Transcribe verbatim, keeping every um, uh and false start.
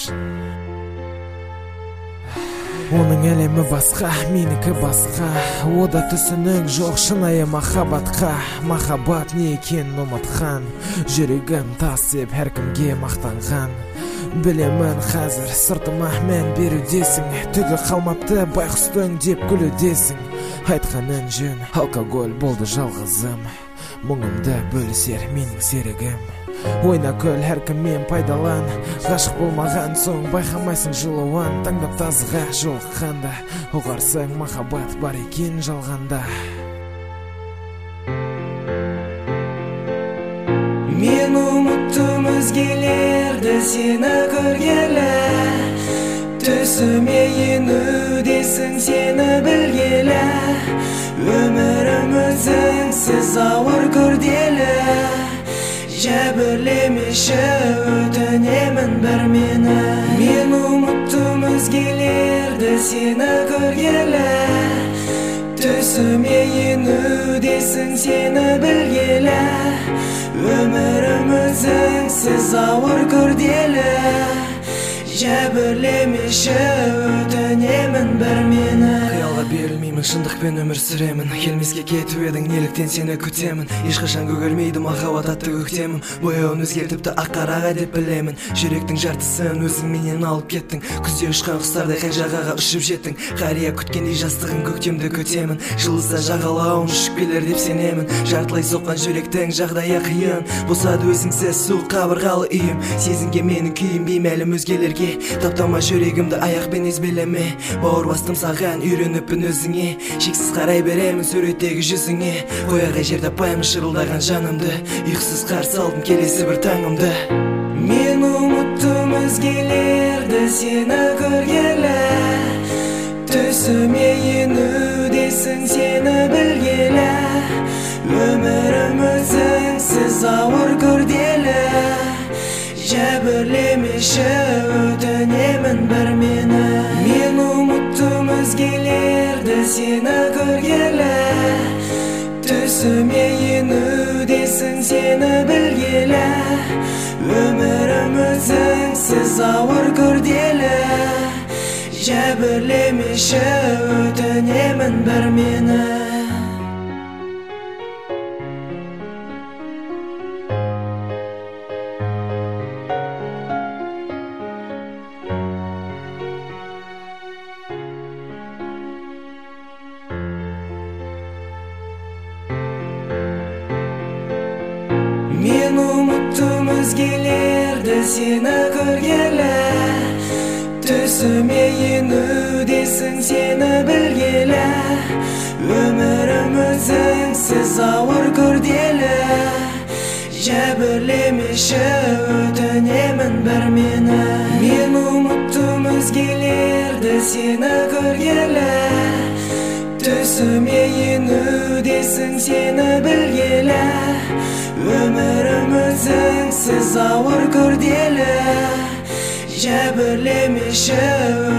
Оның әлемі басқа, менікі басқа. Ода түсінік жоқ шынайы махаббатқа. Махаббат не екенін ұмытқан. Жүрегім тас деп әркімге мақтанған. Білемін қазір сыртыма мән берудесің. Түгі қалмапты байқұстың деп күлудесің. Айтқаның жөн, алкоголь болды жалғызым. Мұңымды бөлісер менің серігім. Ойна көл әркіммен пайдалан. Ғашық болмаған соң байқамайсың жылуан. Таңдап тазыға жолыққанда ұғарсың махаббат бар екен жалғанда. Мен ұмыттым өзгелерді сені көргелі. Түсіме енудесің сені білгелі. Өмірім өзіңсіз ауыр күрделі. Жәбірлемеші өтінемін бір мені. Мен ұмыттым өзгелерді сені көргелі. Түсіме енудесің сені білгелі. Өмірім өзіңсіз ауыр күрделі. Жәбірлемеші өтінемін бір мені. Қиялға берілмеймін, шындықпен өмір сүремін. Келмеске кетіп едің, неліктен сені күтемін. Ешқашан көгермейді махаббат атты көктемім. Бояуын өзгертіпті ақ қараға деп білемін. Жүректің жартысын өзің менен алып кеттің. Күзде ұшқан құстардай қай жағаға ұшып жеттің. Қария күткендей жастығын көктемді көтемін. Жылыса жағалауын ұшып келер деп сенемін. Жартылай соққан жүректің жағдайы қиын. Босады өзіңсіз суық қабырғалы үйім. Сезінге менің күйім беймәлім өзгелерге. Таптама жүрегімді аяқпен езбелеме. Бауыр бастым саған үйреніппін өзіңе. Шексіз қарай беремін суреттегі жүзіңе. Қояғай жер таппаймын шырылдаған жанымды. Ұйқысыз қарсы алдым келесі бір таңымды. Мен ұмыттым өзгелерді сені көргелі. Түсіме енудесің сені білгелі. Өмірім өзіңсіз ауыр күрделі. Жәбірлемеші өтінемін бір мені. Мен ұмыттым өзгелерді сені көргелі. Түсіме енудесің сені білгелі. Өмірім өзіңсіз ауыр күрделі. Жәбірлемеші өтінемін бір мені. Мен ұмыттым өзгелерді сені көргелі. Түсіме енудесің сені білгелі. Өмірім өзіңсіз ауыр күрделі. Жәбірлемеші өтінемін бір мені. Мен ұмыттым өзгелерді сені көргелі. Түсіме енудесің сені білгелі. Өмірім өзіңсіз ауыр күрделі. Жәбірлемеші